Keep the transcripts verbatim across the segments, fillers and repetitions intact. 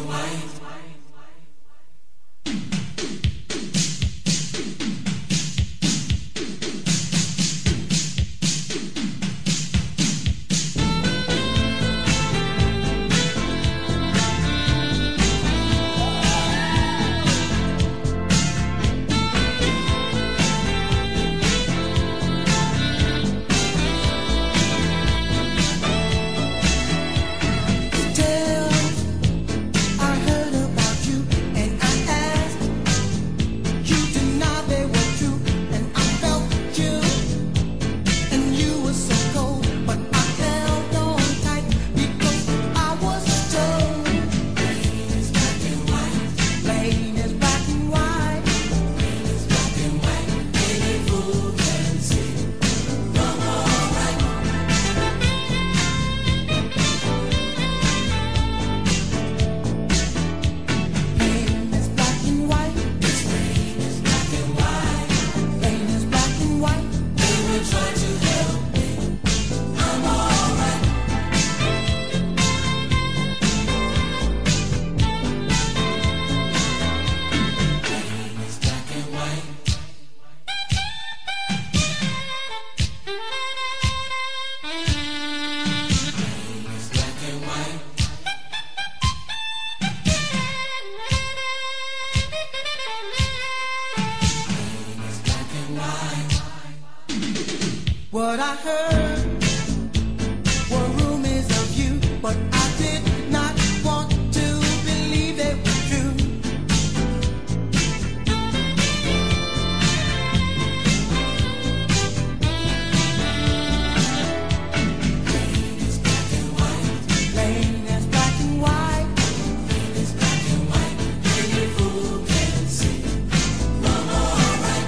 What I heard were rumors of you, but I did not want to believe they were true. Rain is black and white. Rain is black and white. Rain is black and white. Any fool can see. I'm alright.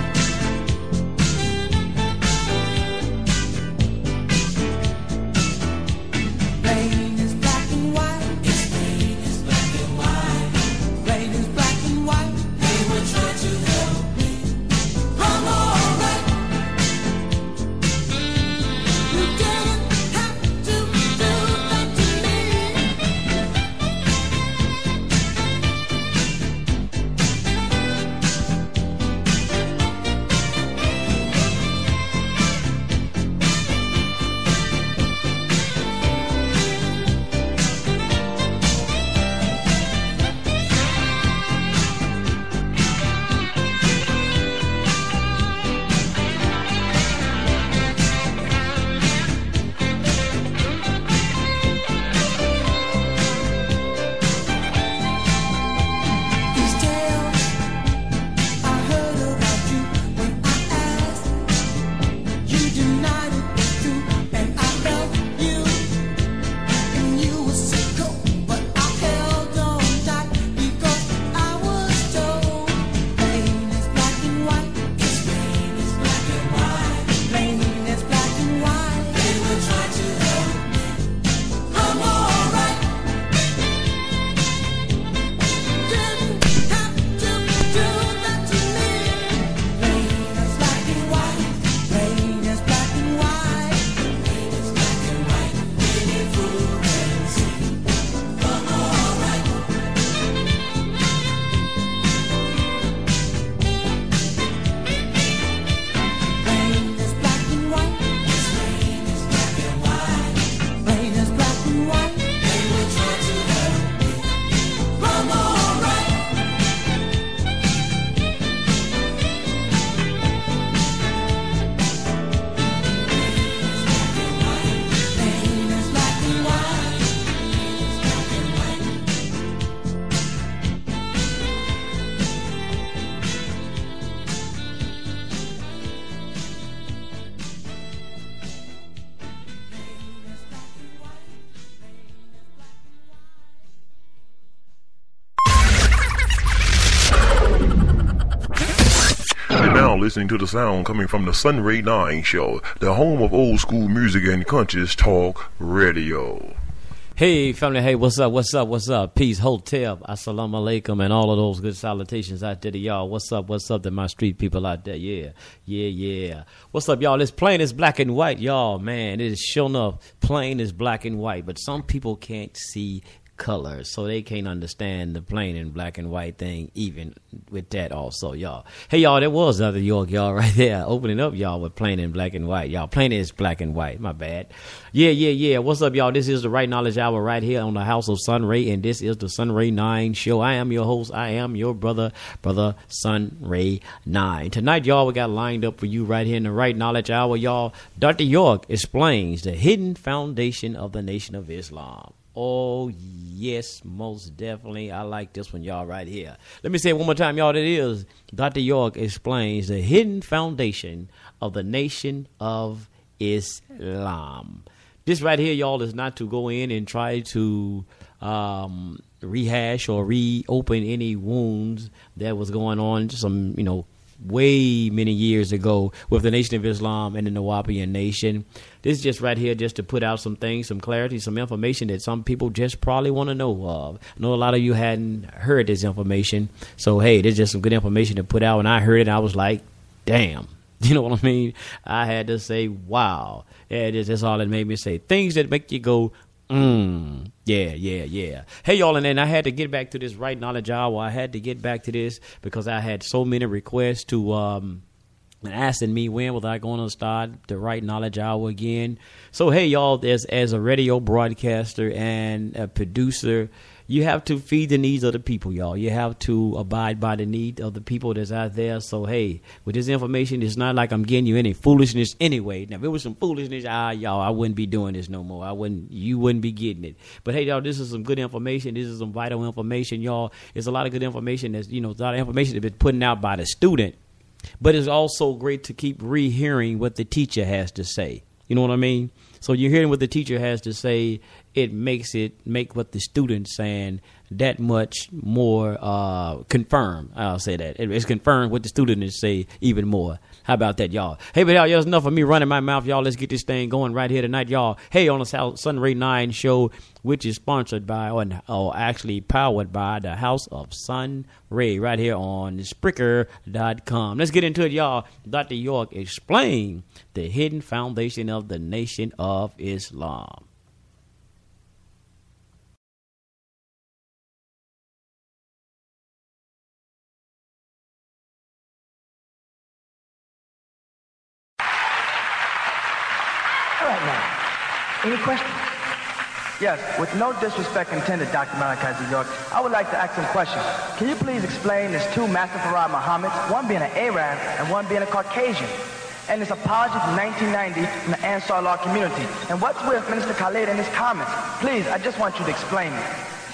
Rain is black and white. It's rain is black and white. Rain is black and white. They were trying to help me. I'm alright. You didn't have to do that to me. These tales I heard about you when I asked, you denied it was true, and I felt you, and you were so cold, but I held on tight because I was told. Rain is black and white. It's rain is black and white. Rain is black and white. They were trying to help me. I'm alright. Didn't have to do that to me. Rain is black and white. Rain is black and white. Rain is black and white. Any fool can see. I'm alright. Rain is black and white. It's rain is black and white. Rain is black and white. They were trying to help me. I'm alright. Rain is black and white. Rain is black and white. You're now listening to the sound coming from the Sunray nine Show, the home of old school music and conscious talk radio. Hey, family. Hey, what's up? What's up? What's up? Peace, hotel, assalamu alaikum, and all of those good salutations out there to y'all. What's up? What's up to my street people out there? Yeah, yeah, yeah. What's up, y'all? It's plain as black and white, y'all. Man, it is sure enough plain as black and white, but some people can't see colors, so they can't understand the plain and black and white thing even with that also, y'all. Hey, y'all, that was Doctor York, y'all, right there, opening up, y'all, with plain and black and white. Y'all, plain is black and white, my bad. Yeah, yeah, yeah. What's up, y'all? This is the Right Knowledge Hour right here on the House of Sun Ray, and this is the Sun Ray nine Show. I am your host. I am your brother, brother Sun Ray nine. Tonight, y'all, we got lined up for you right here in the Right Knowledge Hour, y'all. Doctor York explains the hidden foundation of the Nation of Islam. Oh, yes, most definitely. I like this one, y'all, right here. Let me say it one more time, y'all. That is Doctor York explains the hidden foundation of the Nation of Islam. This right here, y'all, is not to go in and try to um, rehash or reopen any wounds that was going on some, you know, way many years ago with the Nation of Islam and the Nawapian Nation. This is just right here just to put out some things, some clarity, some information that some people just probably want to know of. I know a lot of you hadn't heard this information. So, hey, there's just some good information to put out. And I heard it, and I was like, damn. You know what I mean? I had to say, wow. Yeah, that's all it made me say. Things that make you go, Mm, yeah, yeah, yeah. Hey, y'all, and then I had to get back to this Right Knowledge Hour. I had to get back to this because I had so many requests to um, asking me when was I going to start the Right Knowledge Hour again. So, hey, y'all, as, as a radio broadcaster and a producer, you have to feed the needs of the people, y'all. You have to abide by the need of the people that's out there. So, hey, with this information, it's not like I'm getting you any foolishness anyway. Now, if it was some foolishness, ah, y'all, I wouldn't be doing this no more. I wouldn't, you wouldn't be getting it. But, hey, y'all, this is some good information. This is some vital information, y'all. It's a lot of good information that's, you know, a lot of information that's been put out by the student. But it's also great to keep rehearing what the teacher has to say. You know what I mean? So you're hearing what the teacher has to say. It makes it make what the student's saying that much more uh, confirmed. I'll say that. It, it's confirmed what the student is saying even more. How about that, y'all? Hey, but y'all, that's enough of me running my mouth, y'all. Let's get this thing going right here tonight, y'all. Hey, on the Sun Ray nine Show, which is sponsored by, or, or actually powered by, the House of Sun Ray, right here on Spreaker dot com. Let's get into it, y'all. Doctor York explained the hidden foundation of the Nation of Islam. All right, now, any questions? Yes, with no disrespect intended, Doctor Malachi Z. York, I would like to ask some questions. Can you please explain this two Master Farad Muhammads, one being an Arab and one being a Caucasian, and his apology from nineteen ninety from the Ansar Law community? And what's with Minister Khalid and his comments? Please, I just want you to explain it.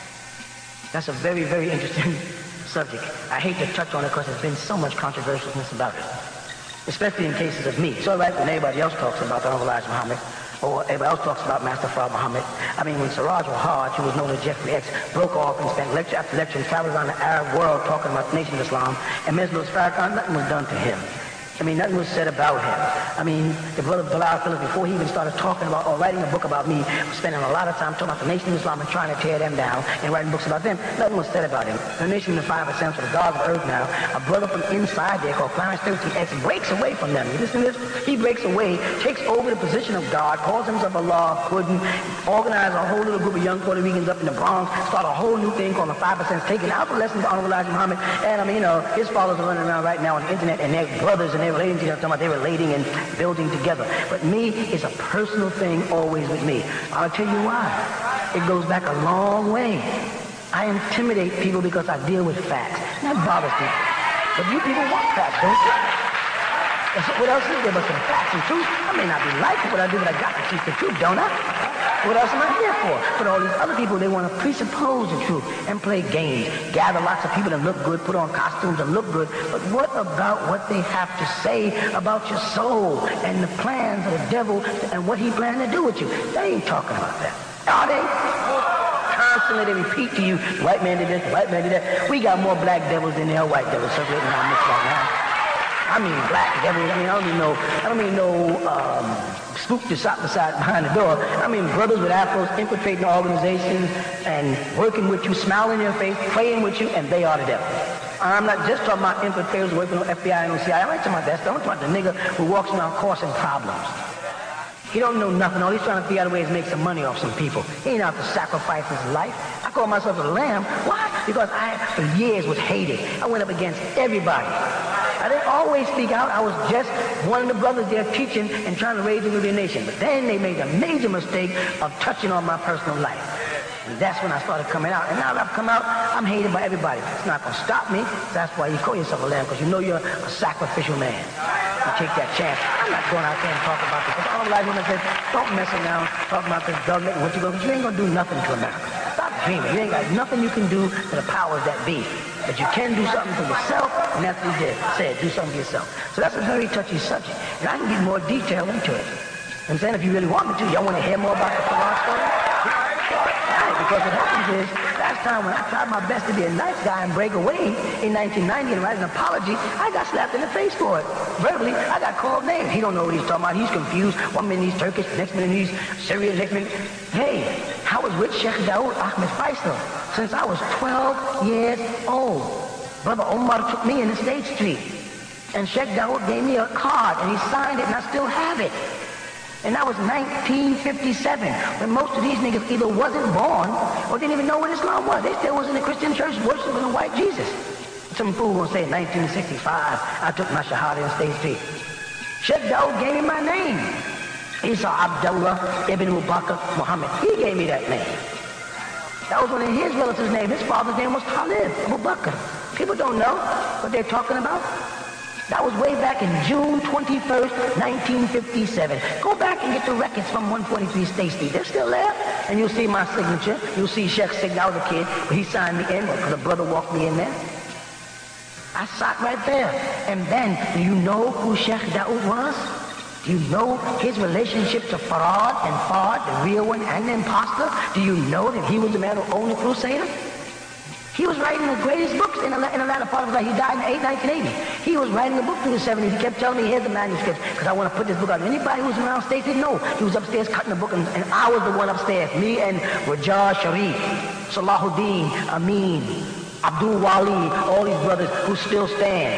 That's a very, very interesting subject. I hate to touch on it because there's been so much controversialness about it, especially in cases of me. It's all right when everybody else talks about the Honorable Elijah Muhammad, or everybody else talks about Master Farad Muhammad. I mean, when Siraj Wahhaj, who was known as Jeffrey X, broke off and spent lecture after lecture and traveled around the Arab world talking about the Nation of Islam, and Mister Louis Farrakhan, nothing was done to him. I mean, nothing was said about him. I mean, the brother Bilal Phillips, before he even started talking about or writing a book about me, was spending a lot of time talking about the Nation of Islam and trying to tear them down and writing books about them. Nothing was said about him. The Nation of the Five Percent for the gods of Earth now, a brother from inside there called Clarence thirteen X breaks away from them. You listen to this? He breaks away, takes over the position of God, calls himself Allah, couldn't organize a whole little group of young Puerto Ricans up in the Bronx, start a whole new thing called the Five Percent, taking out the lessons of Honorable Elijah Muhammad. And I mean, you know, his followers are running around right now on the internet, and they're brothers and they're relating to them, talking about they're relating and building together. But me, it's a personal thing always with me. I'll tell you why. It goes back a long way. I intimidate people because I deal with facts. That bothers me. But you people want facts, don't you? That's what else is there but some facts and truth? I may not be liking what I do, but I got to teach the truth, don't I? What else am I here for? But all these other people, they want to presuppose the truth and play games, gather lots of people that look good, put on costumes and look good. But what about what they have to say about your soul and the plans of the devil and what he planned to do with you? They ain't talking about that, are they? Constantly they repeat to you, white man did this, white man did that. We got more black devils than there are white devils circulating around this right now. I mean black devils. I mean, I don't mean no, I don't mean no um, spook just out beside behind the door. I mean brothers with afros infiltrating organizations and working with you, smiling in your face, playing with you, and they are the devil. I'm not just talking about infiltrators working on F B I and O C I. I'm not talking about that stuff. I'm talking about the nigga who walks around causing problems. He don't know nothing. All he's trying to figure out a way is make some money off some people. He ain't out to sacrifice his life. I I call myself a lamb. Why? Because I, for years, was hated. I went up against everybody. I didn't always speak out. I was just one of the brothers there teaching and trying to raise a Nubian nation. But then they made a major mistake of touching on my personal life. And that's when I started coming out. And now that I've come out, I'm hated by everybody. It's not going to stop me. That's why you call yourself a lamb, because you know you're a sacrificial man. You take that chance. I'm not going out there and talk about this. Because all the life women said, don't mess around talking about this government and what you're going to do. You ain't going to do nothing to America. Stop dreaming. You ain't got nothing you can do to the powers that be. But you can do something for yourself, and that's what he did. Said, do something for yourself. So that's a very touchy subject. And I can get more detail into it. I'm saying if you really want me to, y'all want to hear more about the Quran story? Right, because what happens is, last time when I tried my best to be a nice guy and break away in nineteen ninety and write an apology, I got slapped in the face for it. Verbally, I got called names. He don't know what he's talking about. He's confused. One minute he's Turkish, next minute he's Syrian, next minute... Hey, I was with Sheikh Dawood Ahmed Faisal since I was twelve years old. Brother Omar took me in the State Street, and Sheikh Dawood gave me a card, and he signed it, and I still have it. And that was nineteen fifty-seven, when most of these niggas either wasn't born or didn't even know what Islam was. They still was in the Christian church worshiping a white Jesus. Some fool gonna say in nineteen sixty-five, I took my shahada in State Street. Sheikh Dawood gave me my name. Isa Abdullah ibn Mubakar Muhammad. He gave me that name. That was one of his relatives' names. His father's name was Khalid Abu Bakr. People don't know what they're talking about. That was way back in June twenty-first, nineteen fifty-seven. Go back and get the records from one forty-three State Street. They're still there. And you'll see my signature. You'll see Sheikh Signature. I was a kid, but he signed me in because the brother walked me in there. I sat right there. And then, do you know who Sheikh Dawood was? Do you know his relationship to Farad and Fard, the real one and the imposter? Do you know that he was the man who owned the Crusader? He was writing the greatest books in the, in the latter part of his life. He died in nineteen eighty. He was writing a book through the seventies. He kept telling me, here's the manuscript, because I want to put this book out. Anybody who was around State didn't know. He was upstairs cutting the book, and, and I was the one upstairs. Me and Rajar Sharif, Salahuddin, Amin, Abdul Wali, all these brothers who still stand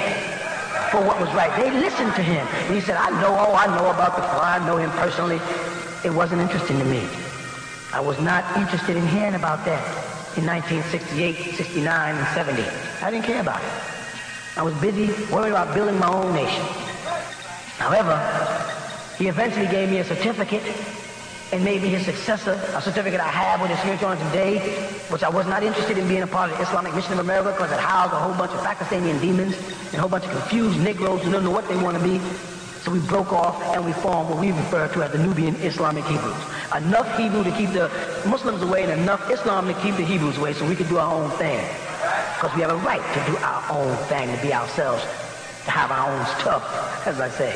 for what was right. They listened to him. And he said, I know, oh, I know about the Quran. I know him personally. It wasn't interesting to me. I was not interested in hearing about that. In nineteen sixty-eight, sixty-nine, and seventy. I didn't care about it. I was busy worried about building my own nation. However, he eventually gave me a certificate and made me his successor, a certificate I have with his signature on today, which I was not interested in being a part of the Islamic Mission of America because it housed a whole bunch of Pakistani demons and a whole bunch of confused Negroes who don't know what they want to be. So we broke off and we formed what we refer to as the Nubian Islamic Hebrews. Enough Hebrew to keep the Muslims away and enough Islam to keep the Hebrews away so we could do our own thing. Because we have a right to do our own thing, to be ourselves, to have our own stuff, as I say.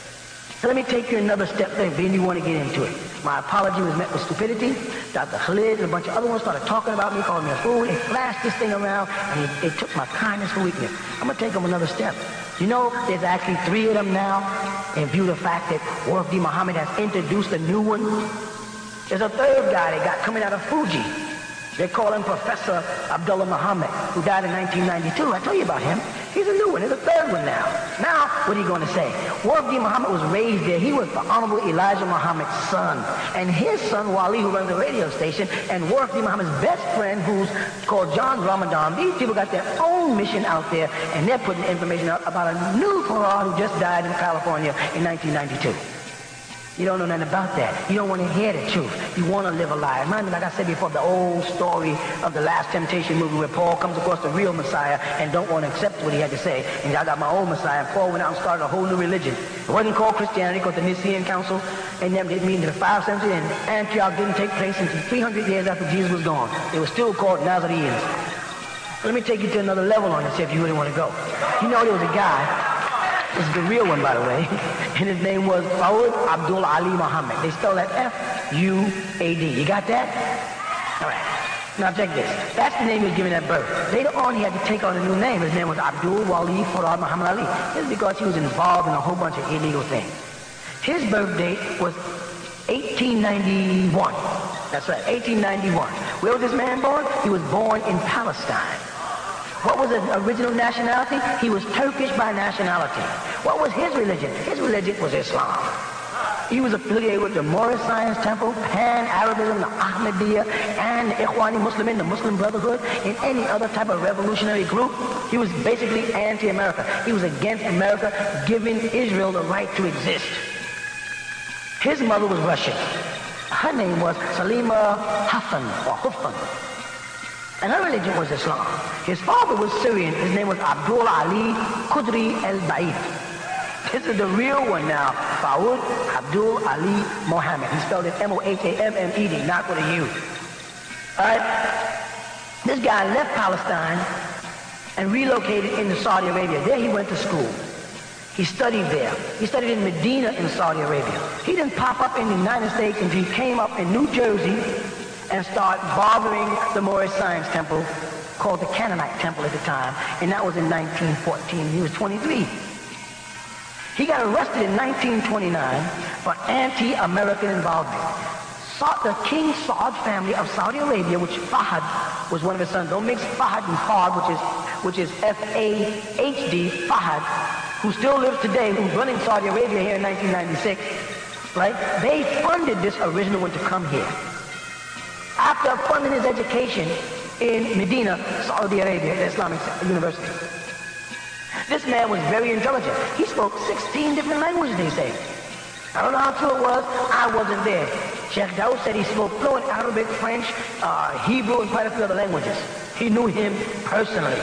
So let me take you another step there, then you want to get into it. My apology was met with stupidity. Doctor Khalid and a bunch of other ones started talking about me, calling me a fool. They flashed this thing around, and it, it took my kindness for weakness. I'm going to take them another step. You know, there's actually three of them now, in view of the fact that Wardi Muhammad has introduced a new one. There's a third guy they got coming out of Fuji. They call him Professor Abdullah Muhammad, who died in nineteen ninety-two. I told you about him. He's a new one. There's a third one now. Now, what are you going to say? Wardi Muhammad was raised there. He was the Honorable Elijah Muhammad's son. And his son, Wali, who runs the radio station, and Wardi Muhammad's best friend, who's called John Ramadan. These people got their own mission out there, and they're putting information out about a new Farad who just died in California in nineteen ninety-two. You don't know nothing about that. You don't want to hear the truth. You want to live a lie. Remind me, like I said before, the old story of the Last Temptation movie where Paul comes across the real Messiah and don't want to accept what he had to say. And I got my own Messiah. Paul went out and started a whole new religion. It wasn't called Christianity, called the Nicene Council. And them didn't mean to the fifth century, and Antioch didn't take place until three hundred years after Jesus was gone. It was still called Nazarenes. Let me take you to another level on this if you really want to go. You know, there was a guy. This is the real one, by the way. And his name was Fawad Abdul Ali Muhammad. They spell that F U A D. You got that? All right. Now check this. That's the name he was given at birth. Later on, he had to take on a new name. His name was Abdul Wali Farad Muhammad Ali. This is because he was involved in a whole bunch of illegal things. His birth date was eighteen ninety-one. That's right, eighteen ninety-one. Where was this man born? He was born in Palestine. What was his original nationality? He was Turkish by nationality. What was his religion? His religion was Islam. He was affiliated with the Moorish Science Temple, Pan-Arabism, the Ahmadiyya, and the Ikhwani Muslimin, the Muslim Brotherhood, and any other type of revolutionary group. He was basically anti-America. He was against America giving Israel the right to exist. His mother was Russian. Her name was Salima Huffan, or Huffan. And her religion was Islam. His father was Syrian. His name was Abdul Ali Qudri al-Ba'id. This is the real one now. Fawad Abdul Ali Mohammed. He spelled it M O H A M M E D, not with a U. Alright? This guy left Palestine and relocated into Saudi Arabia. There he went to school. He studied there. He studied in Medina in Saudi Arabia. He didn't pop up in the United States until he came up in New Jersey and started bothering the Moorish Science Temple, called the Canaanite Temple at the time, and that was in nineteen fourteen. He was twenty-three. He got arrested in nineteen twenty-nine for anti-American involvement. Sa- the King Saud family of Saudi Arabia, which Fahd was one of his sons. Don't mix Fahd and Fard, which is which is F A H D, Fahd, who still lives today, who's running Saudi Arabia here in nineteen ninety-six, right? They funded this original one to come here. After funding his education in Medina, Saudi Arabia, the Islamic University. This man was very intelligent. He spoke sixteen different languages, they say. I don't know how true it was. I wasn't there. Sheikh Daoud said he spoke fluent Arabic, French, uh, Hebrew, and quite a few other languages. He knew him personally.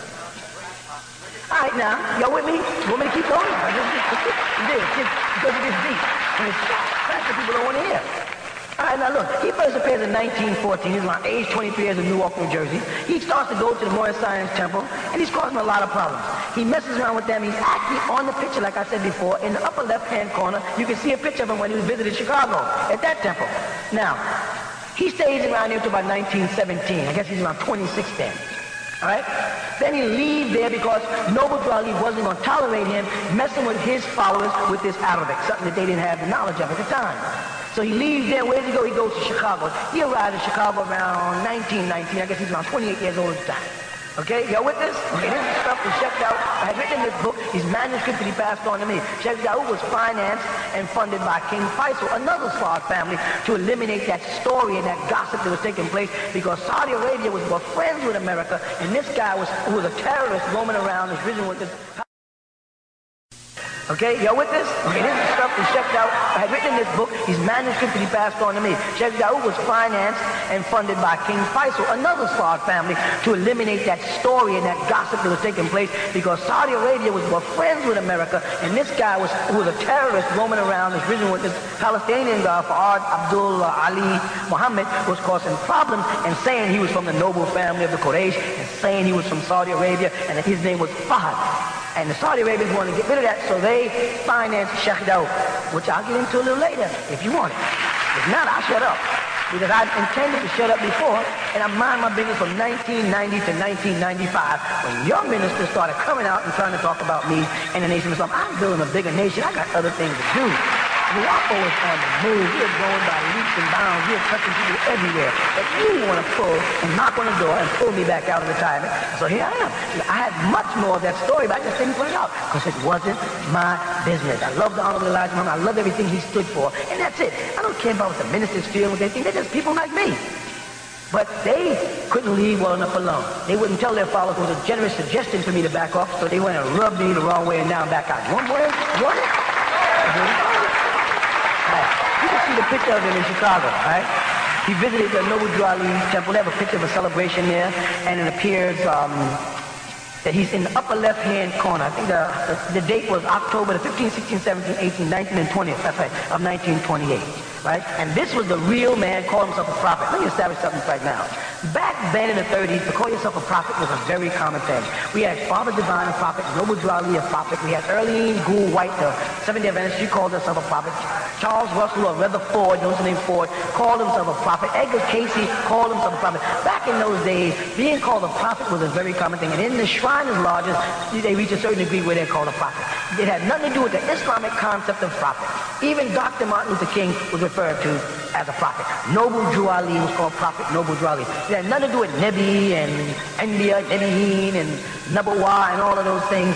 All right, now, y'all with me? You want me to keep going? It is, because it is deep. And it's that's what people don't want to hear. All right, now look, he first appears in nineteen fourteen. He's around age twenty-three years in Newark, New Jersey. He starts to go to the Moorish Science Temple, and he's causing a lot of problems. He messes around with them. He's actually on the picture, like I said before, in the upper left-hand corner. You can see a picture of him when he visited Chicago at that temple. Now, he stays around here until about nineteen seventeen. I guess he's around twenty-six then. All right? Then he leaves there because Noble Drew Ali wasn't going to tolerate him messing with his followers with this Arabic, something that they didn't have the knowledge of at the time. So he leaves there. Where does he go? He goes to Chicago. He arrived in Chicago around nineteen nineteen. I guess he's around twenty-eight years old at the time. Okay, y'all with this? Okay, this is stuff that Sheikh Daoud I had written in this book, his manuscript that he passed on to me. Sheikh Daoud was financed and funded by King Faisal, another Saud family, to eliminate that story and that gossip that was taking place because Saudi Arabia was were friends with America, and this guy was who was a terrorist roaming around, his vision with this. Okay, y'all with this? Okay, this is stuff that Sheikh Daoud I had written in this book, his manuscript that he passed on to me. Sheikh Daoud was financed and funded by King Faisal, another Saud family, to eliminate that story and that gossip that was taking place because Saudi Arabia was were friends with America, and this guy was who was a terrorist roaming around, his vision with this Palestinian guy, Fawad Abdul Ali Mohammed, was causing problems and saying he was from the noble family of the Quraysh and saying he was from Saudi Arabia and that his name was Fahd. And the Saudi Arabians wanted to get rid of that, so they financed Sheikh Daoud, which I'll get into a little later if you want it. If not, I'll shut up. Because I intended to shut up before, and I mind my business from nineteen ninety to nineteen ninety-five, when your ministers started coming out and trying to talk about me and the nation of Islam. I'm building a bigger nation. I got other things to do. Morocco is on the move. We're going by leaps and bounds. We're touching people everywhere. But you want to pull and knock on the door and pull me back out of retirement. So here I am. I had much more of that story, but I just didn't put it out because it wasn't my business. I love the Honorable Elijah Muhammad. I love everything he stood for. And that's it. I don't care about what the ministers feel, what they think. They're just people like me. But they couldn't leave well enough alone. They wouldn't tell their followers it was a generous suggestion for me to back off, so they went and rubbed me the wrong way and now I'm back out. You want more? You want it? You can see the picture of him in Chicago, right? He visited the Noble Drew Ali Temple. They have a picture of a celebration there, and it appears um, that he's in the upper left-hand corner. I think the, the, the date was October the fifteenth, sixteenth, seventeenth, eighteenth, nineteenth, and twentieth, that's right, of nineteen twenty-eight, right? And this was the real man, called himself a prophet. Let me establish something right now. Back then in the thirties, to call yourself a prophet was a very common thing. We had Father Divine, a prophet, Noble Drew Ali, a prophet. We had Earlene Gould White, the Seventh-day Adventist. She called herself a prophet. Charles Russell, or rather Ford, you know his name Ford, called himself a prophet. Edgar Casey called himself a prophet. Back in those days, being called a prophet was a very common thing. And in the Shriners Lodges, they reached a certain degree where they're called a prophet. It had nothing to do with the Islamic concept of prophet. Even Doctor Martin Luther King was referred to as a prophet. Noble Drew Ali was called Prophet Noble Drew Ali. It had nothing to do with Nebi and India, Nebihin and Nabawa and all of those things that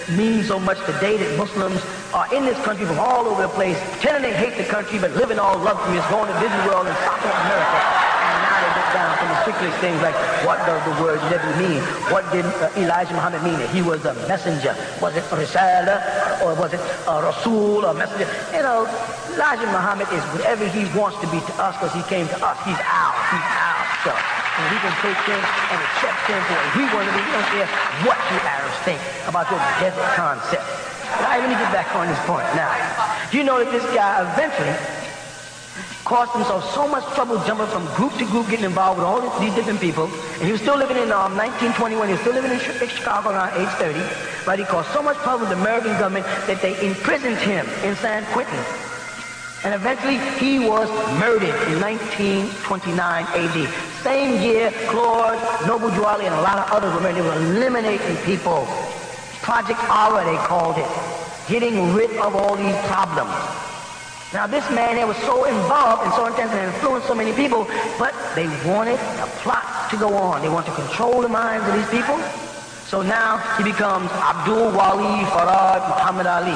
means so much today that Muslims are in this country from all over the place, pretending they hate the country, but living all luxurious, going to Disney World and South America. And now they get down from the strictest things like, what does the word Nabi mean? What did uh, Elijah Muhammad mean? That he was a messenger. Was it Risala? Or was it a Rasul or messenger? You know, Elijah Muhammad is whatever he wants to be to us because he came to us. He's ours. He's ours. So, and we can take him and accept him for what we want to be. We don't care what you Arabs think about your desert concept. All right, let me get back on this point now. You know that this guy eventually caused himself so much trouble jumping from group to group, getting involved with all this, these different people. And he was still living in um, nineteen twenty-one. He was still living in Chicago around age thirty. Right? He caused so much trouble with the American government that they imprisoned him in San Quentin. And eventually he was murdered in nineteen twenty-nine A D. Same year, Claude, Noble Drew Ali, and a lot of others were murdered. They were eliminating people. Project Aura, they called it. Getting rid of all these problems. Now this man there was so involved and so intense and influenced so many people, but they wanted the plot to go on. They want to control the minds of these people. So now he becomes Abdul Wali Farad Muhammad Ali.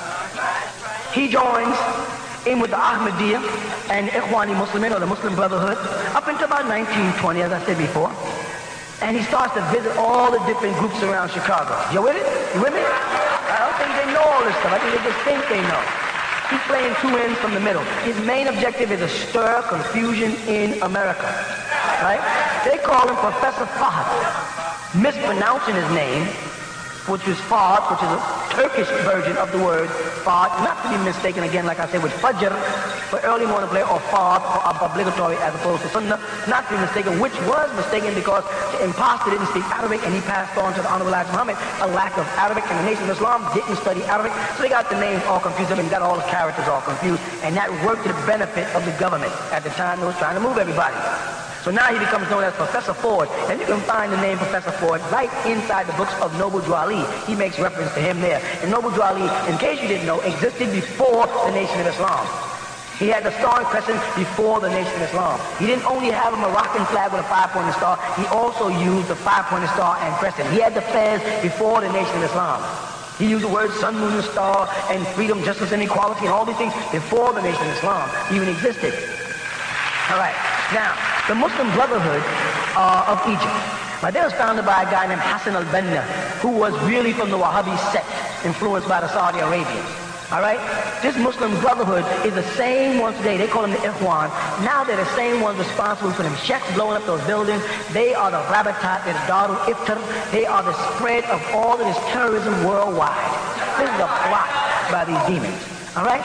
He joins in with the Ahmadiyya and Ikhwani Muslimin, or the Muslim Brotherhood, up until about nineteen twenty, as I said before. And he starts to visit all the different groups around Chicago. You with it? You with me? I don't think they know all this stuff. I think they just think they know. He's playing two ends from the middle. His main objective is to stir confusion in America. Right? They call him Professor Fahd, mispronouncing his name, which is Fahd, which is a Turkish version of the word Fahd, not to be mistaken again, like I said, with Fajr for early morning prayer, or Fahd for obligatory as opposed to Sunnah, not to be mistaken, which was mistaken because the impostor didn't speak Arabic and he passed on to the Honorable Elijah Muhammad a lack of Arabic, and the Nation of Islam didn't study Arabic, so they got the names all confused up and got all the characters all confused, and that worked to the benefit of the government at the time they was trying to move everybody. So now he becomes known as Professor Ford, and you can find the name Professor Ford right inside the books of Noble Drew Ali. He makes reference to him there. And Noble Drew Ali, in case you didn't know, existed before the Nation of Islam. He had the Star and Crescent before the Nation of Islam. He didn't only have a Moroccan flag with a five-pointed star, he also used the five-pointed star and crescent. He had the flags before the Nation of Islam. He used the words sun, moon, and star, and freedom, justice, and equality, and all these things before the Nation of Islam even existed. All right. Now, the Muslim Brotherhood uh, of Egypt, right, that was founded by a guy named Hassan al-Banna, who was really from the Wahhabi sect, influenced by the Saudi Arabians. All right? This Muslim Brotherhood is the same ones today. They call them the Ikhwan. Now they're the same ones responsible for them sheikhs blowing up those buildings. They are the Rabatat, they're the Darul Iftar. They are the spread of all of this terrorism worldwide. This is a plot by these demons. All right?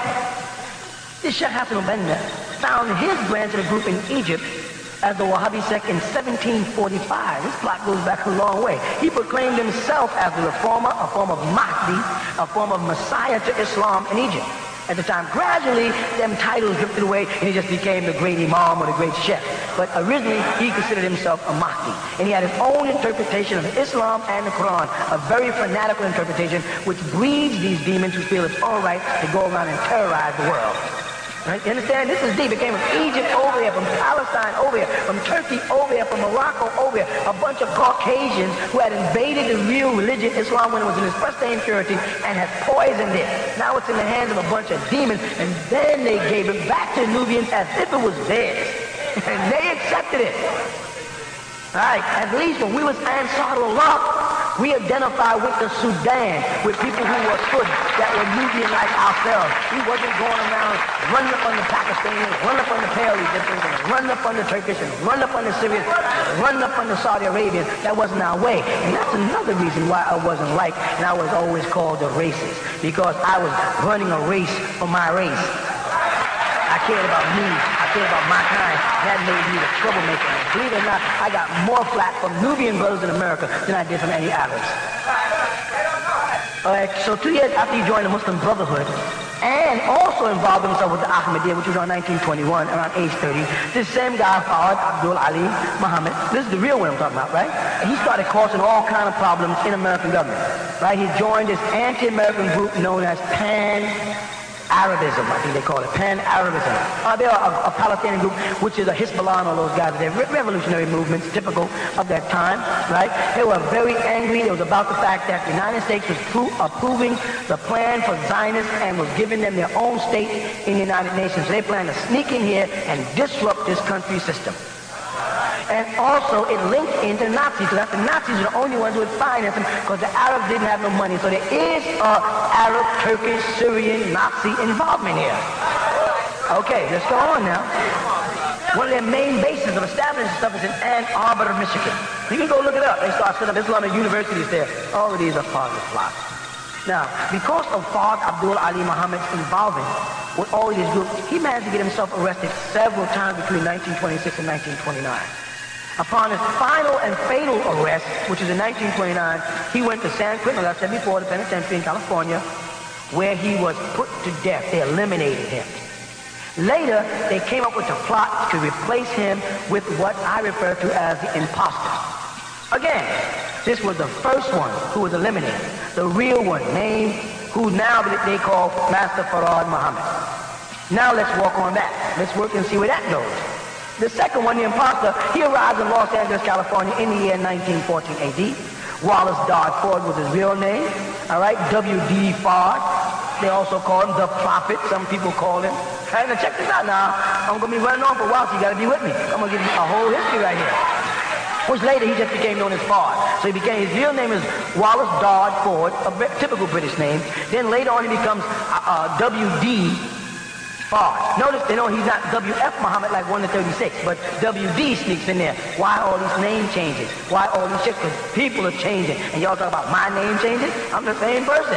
This Sheikh Hassan al-Banna founded his branch of the group in Egypt as the Wahhabi sect in seventeen forty-five. This plot goes back a long way. He proclaimed himself as the reformer, a form of Mahdi, a form of Messiah to Islam in Egypt. At the time, gradually, them titles drifted away and he just became the great Imam or the great Sheikh. But originally, he considered himself a Mahdi. And he had his own interpretation of Islam and the Quran, a very fanatical interpretation which breeds these demons who feel it's all right to go around and terrorize the world. Right? You understand? This is deep. It came from Egypt over here, from Palestine over here, from Turkey over here, from Morocco over here. A bunch of Caucasians who had invaded the real religion, Islam, when it was in its pristine purity, and had poisoned it. Now it's in the hands of a bunch of demons, and then they gave it back to the Nubians as if it was theirs. And they accepted it. All right, at least when we was Ansarullah, we identify with the Sudan, with people who were good, that were Nubian like ourselves. We wasn't going around running up on the Pakistanis, running up on the Pale Egyptians, and running up on the Turkish, and running up on the Syrians, running up on the Saudi Arabians. That wasn't our way. And that's another reason why I wasn't liked, and I was always called a racist, because I was running a race for my race. I cared about me. I cared about my kind. That made me the troublemaker. And believe it or not, I got more flack from Nubian brothers in America than I did from any Arabs. All right, so two years after he joined the Muslim Brotherhood, and also involved himself with the Ahmadiyya, which was on nineteen twenty-one, around age thirty, this same guy, Fawad Abdul Ali Muhammad, this is the real one I'm talking about, right? And he started causing all kind of problems in American government, right? He joined this anti-American group known as Pan Arabism, I think they call it, Pan-Arabism. Uh, they are a, a Palestinian group, which is a Hezbollah and all those guys. They're re- revolutionary movements, typical of that time, right? They were very angry. It was about the fact that the United States was pro- approving the plan for Zionists and was giving them their own state in the United Nations. So they planned to sneak in here and disrupt this country's system. And also, it linked into Nazis, because the Nazis are the only ones who would finance them, because the Arabs didn't have no money. So there is a Arab, Turkish, Syrian, Nazi involvement here. Okay, let's go on now. One of their main bases of establishing stuff is in Ann Arbor, Michigan. You can go look it up. They start setting up Islamic universities there. All of these are part of the plot. Now, because of Fard Abdul Ali Muhammad's involvement with all of these groups, he managed to get himself arrested several times between nineteen twenty-six and nineteen twenty-nine. Upon his final and fatal arrest, which is in nineteen twenty-nine, he went to San Quentin, as I said before, the penitentiary in California, where he was put to death. They eliminated him. Later, they came up with a plot to replace him with what I refer to as the imposter. Again, this was the first one who was eliminated. The real one, named, who now they call Master Farad Muhammad. Now let's walk on that. Let's work and see where that goes. The second one, the imposter, he arrived in Los Angeles, California in the year nineteen fourteen A D. Wallace Dodd Ford was his real name. All right, W D Fard. They also call him the Prophet. Some people call him. Hey, now check this out now. I'm going to be running on for a while, so you got to be with me. I'm going to give you a whole history right here. Which later he just became known as Fard. So he became, his real name is Wallace Dodd Ford, a typical British name. Then later on he becomes uh, uh, W D Fard. Notice they know he's not W F Muhammad like one to thirty-six, but W D sneaks in there. Why all these name changes? Why all these shit? Because people are changing. And y'all talk about my name changing? I'm the same person.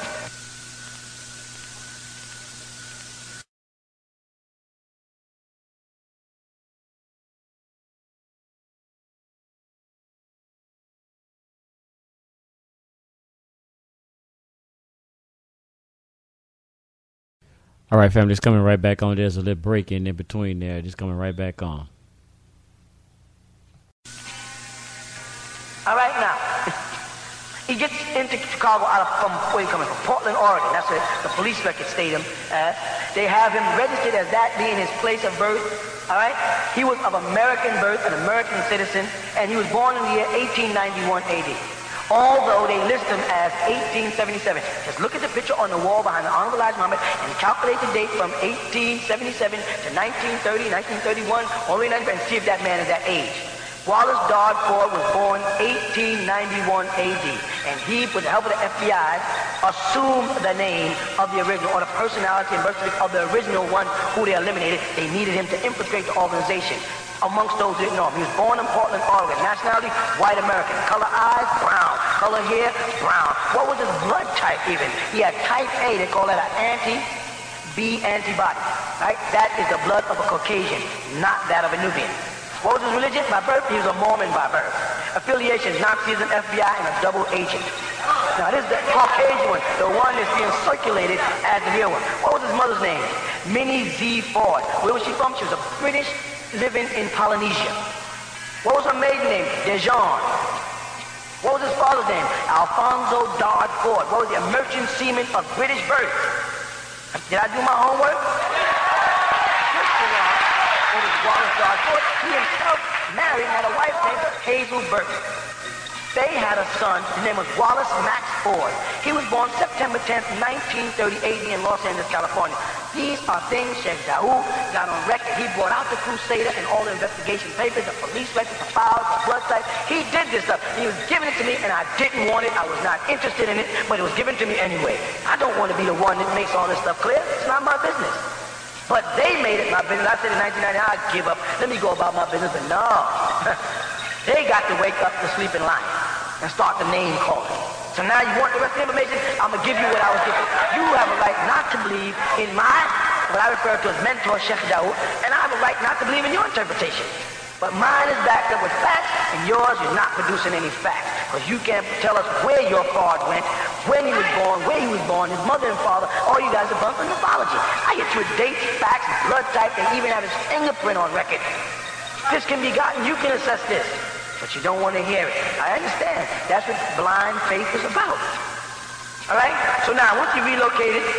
All right, family, just coming right back on. There's a little break in, in between there. Just coming right back on. All right, now, he gets into Chicago out of, from, where he coming from? Portland, Oregon. That's where the police record state him as. They have him registered as that being his place of birth. All right? He was of American birth, an American citizen, and he was born in the year eighteen ninety-one A D. Although they list him as eighteen seventy-seven. Just look at the picture on the wall behind the Honorable Elijah Muhammad and calculate the date from eighteen seventy-seven to nineteen thirty, nineteen thirty-one, all the way to ninety-five, and see if that man is that age. Wallace Dodd Ford was born eighteen ninety-one A D, and he, with the help of the F B I, assumed the name of the original, or the personality and birth certificate of the original one who they eliminated. They needed him to infiltrate the organization. Amongst those who didn't know him, he was born in Portland, Oregon. Nationality, white American. Color eyes, brown. Color hair, brown. What was his blood type even? He had type A, they call that an anti-B antibody. Right? That is the blood of a Caucasian, not that of a Nubian. What was his religion? By birth, he was a Mormon by birth. Affiliation, Nazism, F B I, and a double agent. Now this is the Caucasian one, the one that's being circulated as the real one. What was his mother's name? Minnie Z. Ford. Where was she from? She was a British living in Polynesia. What was her maiden name? Dejan. What was his father's name? Alfonso Dodd Ford. What was he? A merchant seaman of British birth. Did I do my homework? It was Wallace Dodd Ford. He himself married and had a wife named Hazel Burton. They had a son. His name was Wallace Max Ford. He was born September tenth, nineteen thirty-eight in Los Angeles, California. These are things Sheikh Daoud got on record. He brought out the Crusader and all the investigation papers, the police records, the files, the blood type. He did this stuff. He was giving it to me, and I didn't want it. I was not interested in it, but it was given to me anyway. I don't want to be the one that makes all this stuff clear. It's not my business. But they made it my business. I said in nineteen ninety, I'd give up. Let me go about my business, but no. They got to wake up the sleeping lion and start the name calling. So now you want the rest of the information? I'm going to give you what I was given. You have a right not to believe in my, what I refer to as mentor, Sheikh Daoud, and I have a right not to believe in your interpretation. But mine is backed up with facts, and yours is not producing any facts. Because you can't tell us where your Fard went, when he was born, where he was born, his mother and father. All you guys are done for mythology. I get you with dates, facts, blood type, and even have his fingerprint on record. This can be gotten. You can assess this. But you don't want to hear it. I understand. That's what blind faith is about. All right? So now, once you relocated,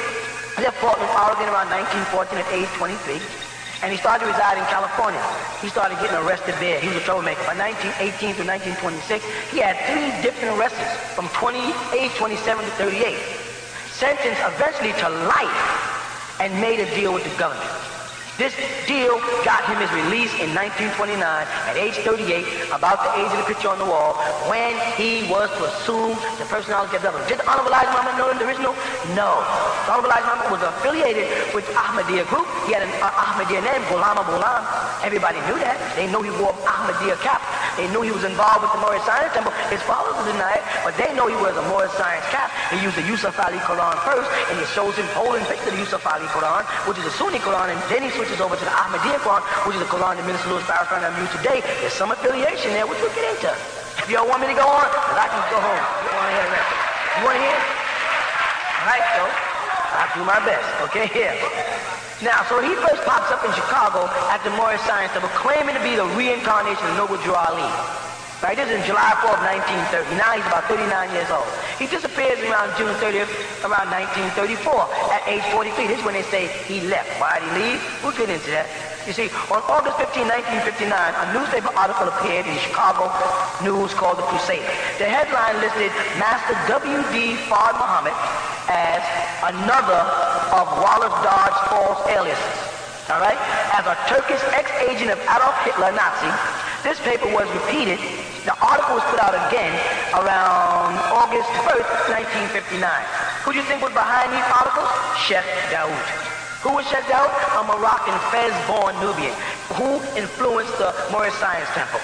He left Portland, Oregon around nineteen fourteen at age twenty-three. And he started to reside in California. He started getting arrested there. He was a troublemaker. By nineteen eighteen to nineteen twenty-six, he had three different arrests from twenty, age twenty-seven to thirty-eight. Sentenced eventually to life and made a deal with the government. This deal got him his release in nineteen twenty-nine at age thirty-eight, about the age of the picture on the wall, when he was to assume the personality of the government. Did the Honorable Elijah Muhammad know him, the original? No. The Honorable Elijah Muhammad was affiliated with the Ahmadiyya group. He had an uh, Ahmadiyya name, Ghulam Abu Ghulam. Everybody knew that. They knew he wore Ahmadiyya cap. They knew he was involved with the Moorish Science Temple. His followers deny it, but they know he wears a Moorish Science cap. He used the Yusuf Ali Quran first, and it shows him holding fixed to the Yusuf Ali Quran, which is a Sunni Quran, and then he switches over to the Ahmadiyya Quran, which is the Quran that Minister Louis Farrakhan and used today. There's some affiliation there, which we'll get into. If y'all want me to go on, because I can go home. You want to hear the rest? You want to hear? All right, so I'll do my best. Okay, here. Now, so he first pops up in Chicago at the Moorish Science Temple, claiming to be the reincarnation of Noble Drew Ali. Right, this is in July fourth, nineteen thirty. Now he's about thirty-nine years old. He disappears around June thirtieth, around nineteen thirty-four, at age forty-three. This is when they say he left. Why did he leave? We'll get into that. You see, on August fifteenth, nineteen fifty-nine, a newspaper article appeared in Chicago News called The Crusader. The headline listed Master W D Fard Muhammad as another of Wallace Dodge's false aliases. All right? As a Turkish ex-agent of Adolf Hitler, Nazi, this paper was repeated. The article was put out again around August first, nineteen fifty-nine. Who do you think was behind these articles? Sheikh Daoud. Who was Sheikh Daoud? A Moroccan Fez-born Nubian who influenced the Moorish Science Temple.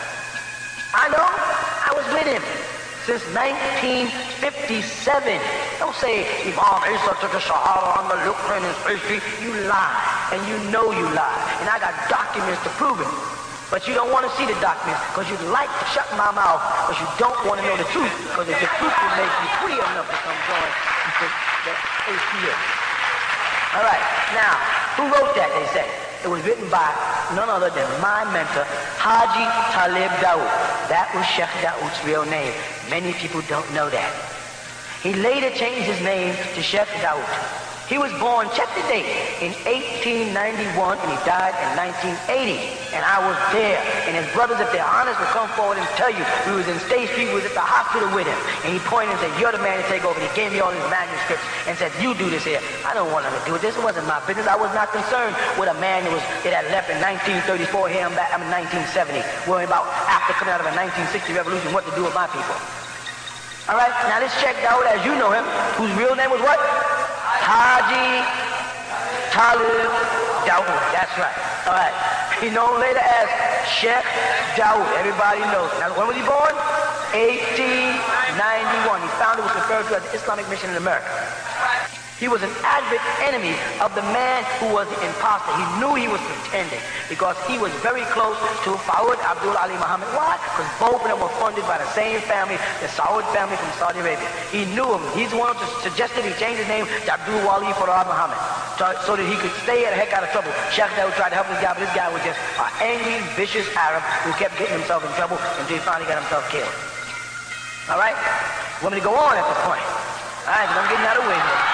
I know. I was with him since nineteen fifty-seven. Don't say, Imam Isa took a shahada on the look in his face. You lie. And you know you lie. And I got documents to prove it. But you don't want to see the documents because you'd like to shut my mouth, but you don't want to know the truth because if the truth will make you free enough to come join the A C A. All right, now, who wrote that, they say? It was written by none other than my mentor, Haji Talib Daoud. That was Sheikh Daoud's real name. Many people don't know that. He later changed his name to Sheikh Daoud. He was born, check the date, in eighteen ninety-one, and he died in nineteen eighty. And I was there. And his brothers, if they're honest, will come forward and tell you. We was in State Street, we was at the hospital with him. And he pointed and said, you're the man to take over. And he gave me all his manuscripts and said, you do this here. I don't want nothing to do with this. It wasn't my business. I was not concerned with a man that was that had left in nineteen thirty-four here, I'm back, I'm in nineteen seventy. Worrying about, after coming out of a nineteen sixty revolution, what to do with my people. All right, now let's check out, as you know him, whose real name was what? Haji Talib Daoud. That's right. All right. He's known later as Sheikh Daoud. Everybody knows. Now, when was he born? eighteen ninety-one. He founded what's referred to as the Islamic Mission in America. He was an avid enemy of the man who was the imposter. He knew he was pretending because he was very close to Fawad Abdul Ali Muhammad. Why? Because both of them were funded by the same family, the Saud family from Saudi Arabia. He knew him. He's the one who suggested he change his name to Abdul Wali Farad Muhammad so, so that he could stay the heck out of trouble. Sheikh Daoud tried to help this guy, but this guy was just an angry, vicious Arab who kept getting himself in trouble until he finally got himself killed. All right? Want me to go on at this point? All right, because I'm getting out of the way here.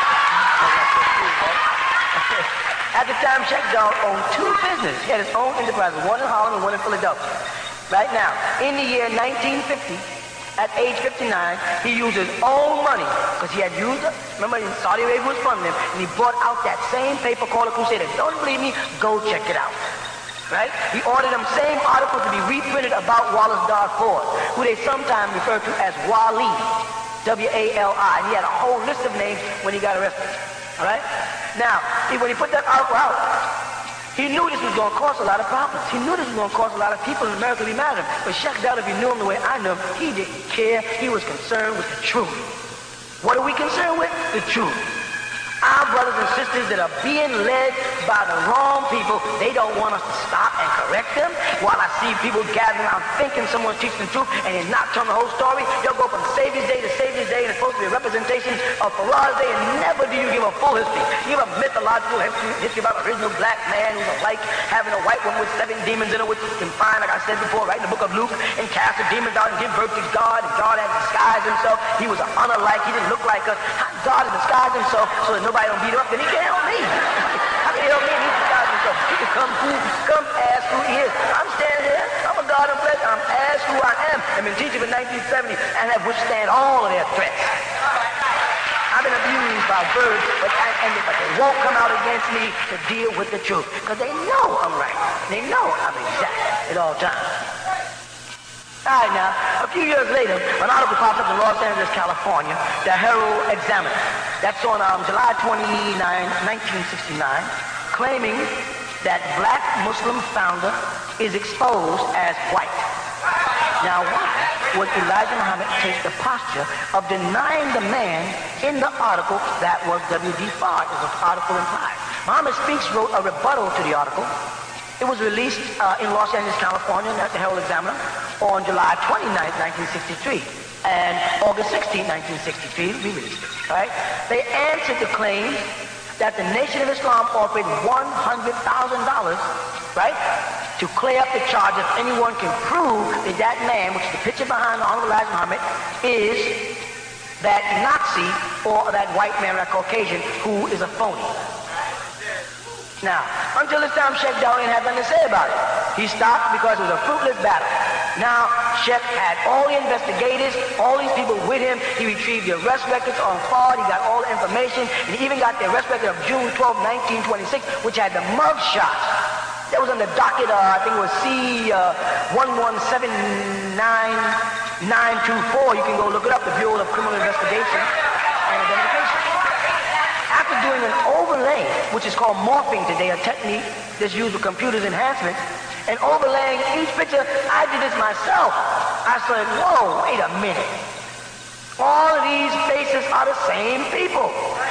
At the time, Sheikh Daoud owned two businesses. He had his own enterprises, one in Harlem and one in Philadelphia. Right now, in the year nineteen fifty, at age fifty-nine, he used his own money, because he had used it, remember Saudi Arabia was funding him, and he brought out that same paper called The Crusader. Don't believe me? Go check it out. Right? He ordered them same articles to be reprinted about Wallace Dodge Ford, who they sometimes refer to as Wali, W A L I, and he had a whole list of names when he got arrested. All right? Now, he, when he put that article out, he knew this was going to cause a lot of problems. He knew this was going to cause a lot of people in America to be mad at him. But Sheikh Daoud, if you knew him the way I knew him, he didn't care. He was concerned with the truth. What are we concerned with? The truth. Our brothers and sisters that are being led by the wrong people, they don't want us to stop and correct them. While I see people gathering around thinking someone's teaching the truth and they're not telling the whole story, they'll go from Savior's Day to Savior's Day and it's supposed to be a representation of Farad's Day, and never do you give a full history. You give a mythological history, history about an original black man who's like having a white woman with seven demons in her, which you can find, like I said before, right in the book of Luke, and cast the demons out and give birth to God, and God had disguised himself. He was an unalike, he didn't look like us. How God has disguised himself so that nobody don't beat him up, then he can't help me. How can he help me? He disguised himself. He can come who, come ask who he is. I'm standing here. I'm a God in flesh. I'm asked who I am. I've been teaching for nineteen seventy and have withstand all of their threats. I've been abused by birds, but, I, and, but they won't come out against me to deal with the truth because they know I'm right. They know I'm exact at all times. All right, now, a few years later, an article pops up in Los Angeles, California, the Herald Examiner. That's on um, July twenty-ninth, nineteen sixty-nine, claiming that black Muslim founder is exposed as white. Now, why would Elijah Muhammad take the posture of denying the man in the article that was W D Farr, as the article implied? Muhammad Speaks wrote a rebuttal to the article. It was released uh, in Los Angeles, California, at the Herald Examiner, on July twenty-ninth, nineteen sixty-three, and August sixteenth, nineteen sixty-three, we released it, right? They answered the claim that the Nation of Islam offered one hundred thousand dollars, right, to clear up the charge if anyone can prove that that man, which is the picture behind the Honorable Elijah Muhammad, is that Nazi or that white man, that Caucasian, who is a phony. Now, until this time, Sheikh Darwin had nothing to say about it. He stopped because it was a fruitless battle. Now, Sheikh had all the investigators, all these people with him. He retrieved the arrest records on Fard. He got all the information. And he even got the arrest record of June twelfth, nineteen twenty-six, which had the mug shots. That was on the docket, uh, I think it was C one one seven nine nine two four. You can go look it up, the Bureau of Criminal Investigation and Identification. After doing an overlay, which is called morphing today, a technique that's used with computers enhancement, and overlaying each picture, I did this myself. I said, whoa, wait a minute. All of these faces are the same people.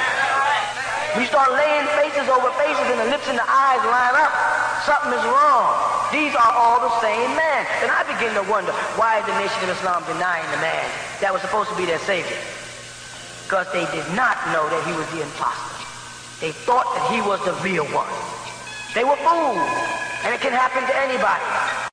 You start laying faces over faces and the lips and the eyes line up, something is wrong. These are all the same man. And I begin to wonder, why is the Nation of Islam denying the man that was supposed to be their savior? Because they did not know that he was the imposter. They thought that he was the real one. They were fooled, and it can happen to anybody.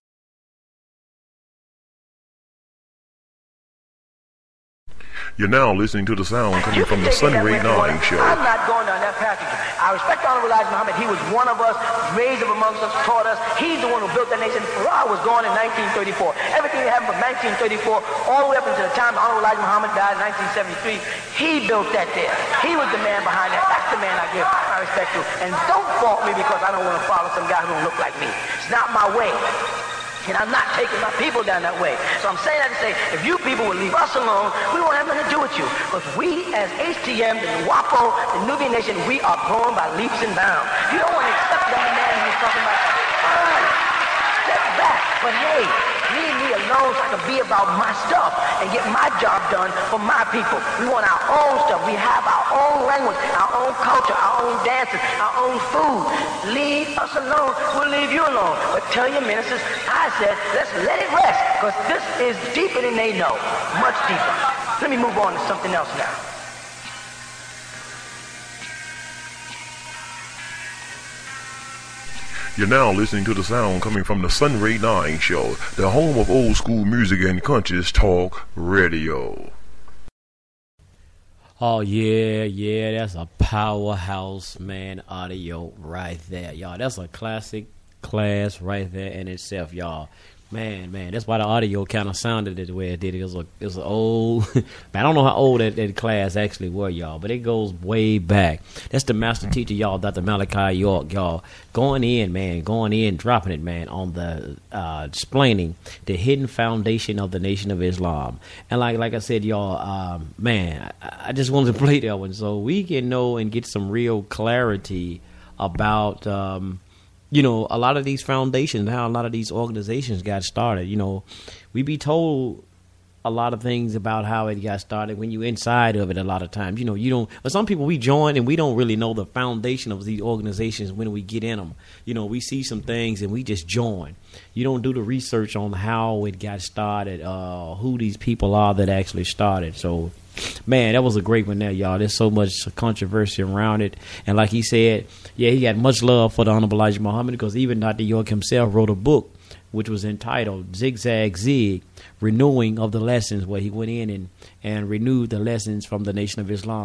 You're now listening to the sound coming You from can the take it that Sunray way if you want. nine Show. I'm not going down that passage. I respect Honorable Elijah Muhammad. He was one of us, raised up amongst us, taught us. He's the one who built that nation. Farah was gone in nineteen thirty-four. Everything that happened from nineteen thirty-four all the way up until the time Honorable Elijah Muhammad died in nineteen seventy-three, he built that there. He was the man behind that. That's the man I give my respect to. And don't fault me because I don't want to follow some guy who don't look like me. It's not my way. And I'm not taking my people down that way. So I'm saying that to say, if you people would leave us alone, we won't have nothing to do with you. Because we, as H T M, the WAPO, the Nubian Nation, we are growing by leaps and bounds. If you don't want to accept that man who's talking about, fine, step back. But hey, leave me alone so I can be about my stuff and get my job done for my people. We want our own stuff. We have our own language, our own culture, our own dances, our own food. Leave us alone. We'll leave you alone. But tell your ministers, I said, let's let it rest, because this is deeper than they know. Much deeper. Let me move on to something else now. You're now listening to the sound coming from the Sunray nine Show, the home of old school music and conscious talk radio. Oh, yeah, yeah, that's a powerhouse, man, audio right there, y'all. That's a classic class right there in itself, y'all. Man, man, that's why the audio kind of sounded the way it did. It was a, it was an old, man, I don't know how old that, that class actually were, y'all, but it goes way back. That's the master teacher, y'all, Doctor Malachi York, y'all, going in, man, going in, dropping it, man, on the, uh, explaining the hidden foundation of the Nation of Islam. And like, like I said, y'all, um, man, I, I just wanted to play that one so we can know and get some real clarity about, um, you know, a lot of these foundations, how a lot of these organizations got started. You know, we be told a lot of things about how it got started when you're inside of it a lot of times. You know, you don't, but some people we join and we don't really know the foundation of these organizations when we get in them. You know, we see some things and we just join. You don't do the research on how it got started, uh, who these people are that actually started. So, man, that was a great one there, y'all. There's so much controversy around it. And like he said, yeah, he got much love for the Honorable Elijah Muhammad, because even Doctor York himself wrote a book which was entitled Zigzag Zig, Renewing of the Lessons, where he went in and, and renewed the lessons from the Nation of Islam.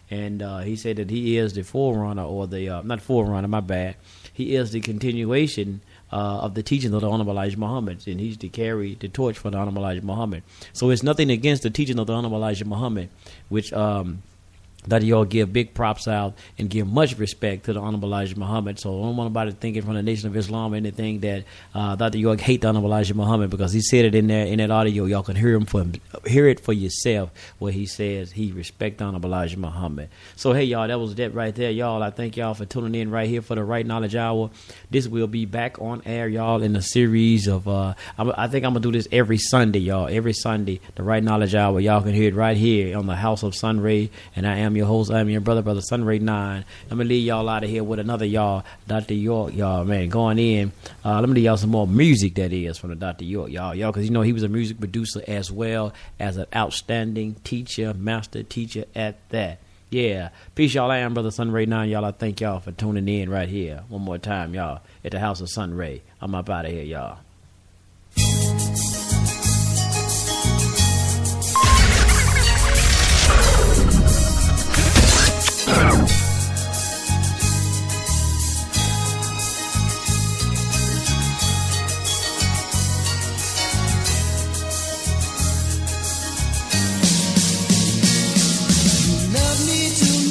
and uh, he said that he is the forerunner, or the uh, not forerunner, my bad. He is the continuation uh, of the teachings of the Honorable Elijah Muhammad, and he's to carry the torch for the Honorable Elijah Muhammad. So it's nothing against the teaching of the Honorable Elijah Muhammad, which um, that y'all give big props out and give much respect to the Honorable Elijah Muhammad. So I don't want anybody thinking from the Nation of Islam or anything that uh, Doctor York hate the Honorable Elijah Muhammad, because he said it in there in that audio. Y'all can hear him for hear it for yourself, where he says he respect the Honorable Elijah Muhammad. So hey y'all, that was that right there, y'all. I thank y'all for tuning in right here for the Right Knowledge Hour. This will be back on air, y'all, in a series of. Uh, I, I think I'm gonna do this every Sunday, y'all. Every Sunday, the Right Knowledge Hour. Y'all can hear it right here on the House of Sun Ray, and I am your host. I am your brother, brother Sun Ray Nine. I'm gonna leave y'all out of here with another y'all, Doctor York, y'all, man, going in. Uh, let me leave y'all some more music, that is, from the Doctor York, y'all, y'all, because you know he was a music producer as well as an outstanding teacher, master teacher at that. Yeah, peace, y'all. I am brother Sun Ray Nine, y'all. I thank y'all for tuning in right here one more time, y'all, at the House of Sun Ray. I'm up out of here, y'all. Love me too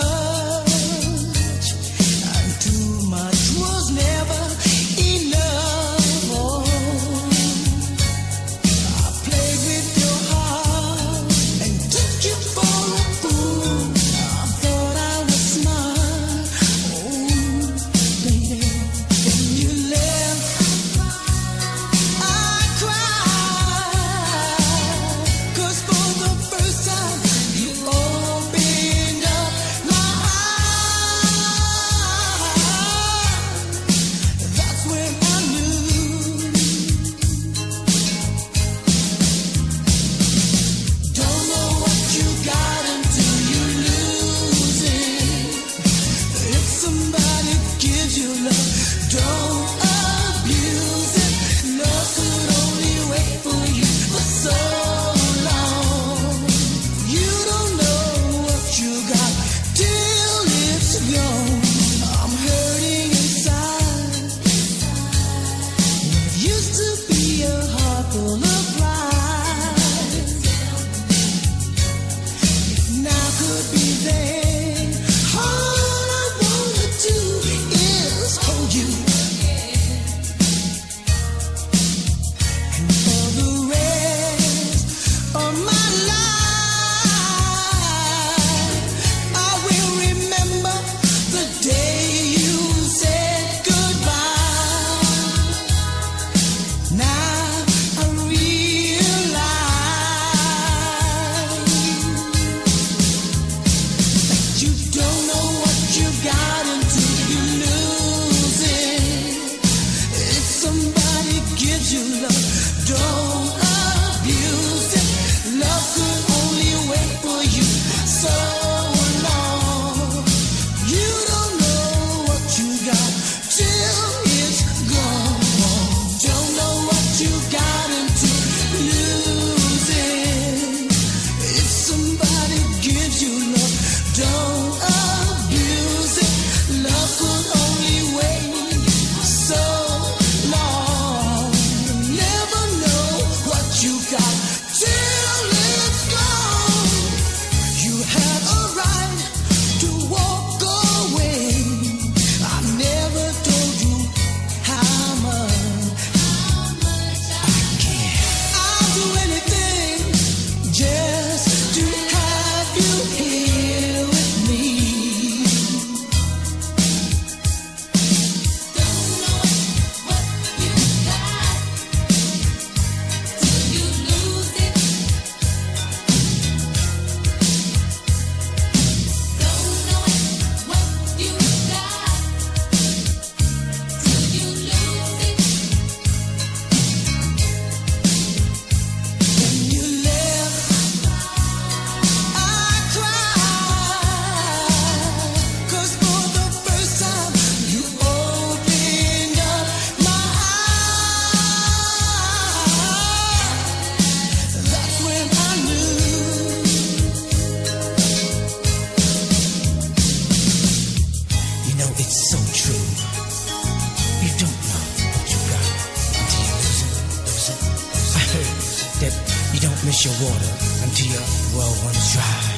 much, and too much was never enough. Oh, I played with your heart and took you for a fool. I thought I was your water until your well runs dry.